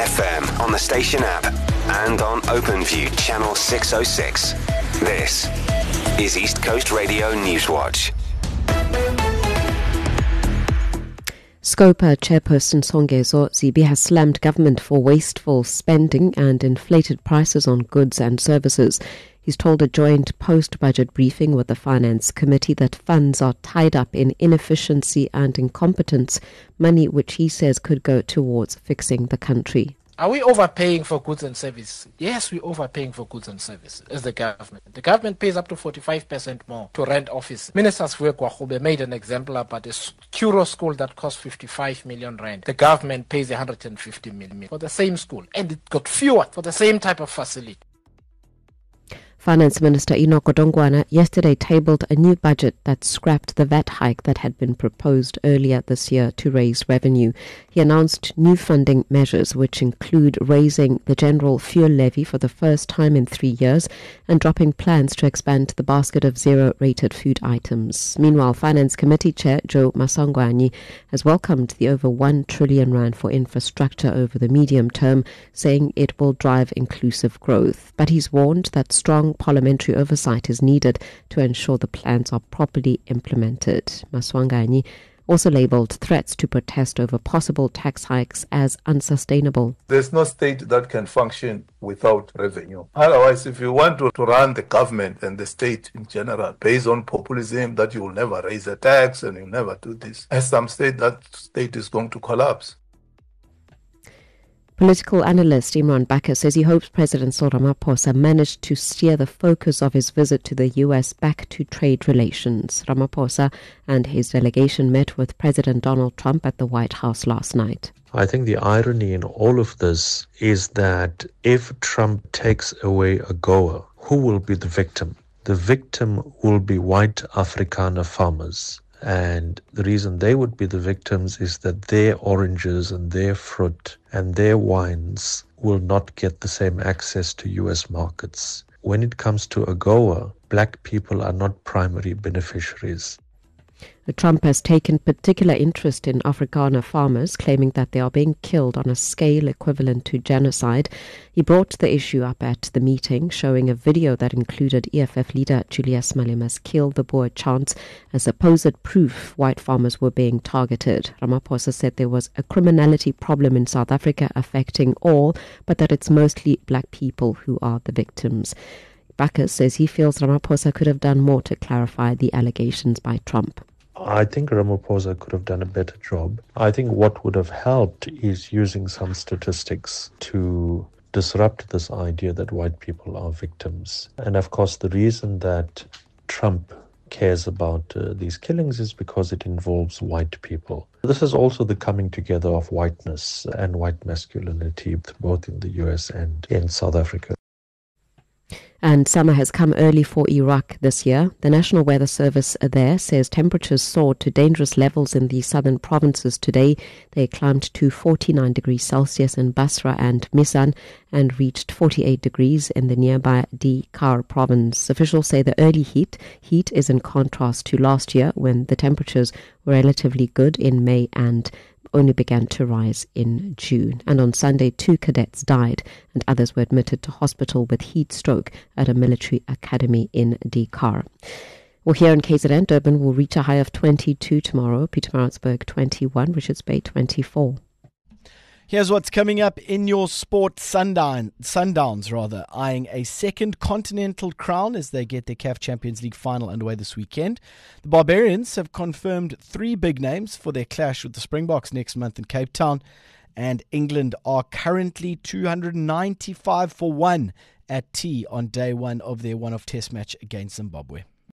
FM on the station app and on OpenView channel 606. This is East Coast Radio Newswatch. Scopa chairperson Songezo Zibi has slammed government for wasteful spending and inflated prices on goods and services. He's told a joint post-budget briefing with the Finance Committee that funds are tied up in inefficiency and incompetence, money which he says could go towards fixing the country. Are we overpaying for goods and services? Yes, we're overpaying for goods and services as the government. The government pays up to 45% more to rent office. Minister Kwakube made an example about a Kuro school that costs 55 million rand. The government pays 150 million for the same school, and it got fewer for the same type of facility. Finance Minister Enoch Godongwana yesterday tabled a new budget that scrapped the VAT hike that had been proposed earlier this year to raise revenue. He announced new funding measures which include raising the general fuel levy for the first time in 3 years and dropping plans to expand the basket of zero-rated food items. Meanwhile, Finance Committee Chair Joe Masangwani has welcomed the over 1 trillion rand for infrastructure over the medium term, saying it will drive inclusive growth. But he's warned that strong parliamentary oversight is needed to ensure the plans are properly implemented. Maswangani also labelled threats to protest over possible tax hikes as unsustainable. There's no state that can function without revenue. Otherwise, if you want to run the government and the state in general based on populism, that you will never raise a tax and you'll never do this, at some state that state is going to collapse. Political analyst Imran Bakr says he hopes President Cyril Ramaphosa managed to steer the focus of his visit to the US back to trade relations. Ramaphosa and his delegation met with President Donald Trump at the White House last night. I think the irony in all of this is that if Trump takes away AGOA, who will be the victim? The victim will be white Afrikaner farmers. And the reason they would be the victims is that their oranges and their fruit and their wines will not get the same access to US markets. When it comes to AGOA, black people are not primary beneficiaries. Trump has taken particular interest in Afrikaner farmers, claiming that they are being killed on a scale equivalent to genocide. He brought the issue up at the meeting, showing a video that included EFF leader Julius Malema's Kill the Boer chants as supposed proof white farmers were being targeted. Ramaphosa said there was a criminality problem in South Africa affecting all, but that it's mostly black people who are the victims. Bakr says he feels Ramaphosa could have done more to clarify the allegations by Trump. I think Ramaphosa could have done a better job. I think what would have helped is using some statistics to disrupt this idea that white people are victims. And of course, the reason that Trump cares about these killings is because it involves white people. This is also the coming together of whiteness and white masculinity, both in the US and in South Africa. And summer has come early for Iraq this year. The National Weather Service there says temperatures soared to dangerous levels in the southern provinces today. They climbed to 49 degrees Celsius in Basra and Misan and reached 48 degrees in the nearby Di-Qar province. Officials say the early heat is in contrast to last year when the temperatures were relatively good in May and only began to rise in June. And on Sunday, 2 cadets died and others were admitted to hospital with heat stroke at a military academy in Di-Qar. Well, here in KZN, Durban will reach a high of 22 tomorrow, Pietermaritzburg 21, Richards Bay 24. Here's what's coming up in your sport. Sundowns eyeing a second continental crown as they get their CAF Champions League final underway this weekend. The Barbarians have confirmed 3 big names for their clash with the Springboks next month in Cape Town. And England are currently 295 for 1 at tea on day 1 of their one-off test match against Zimbabwe.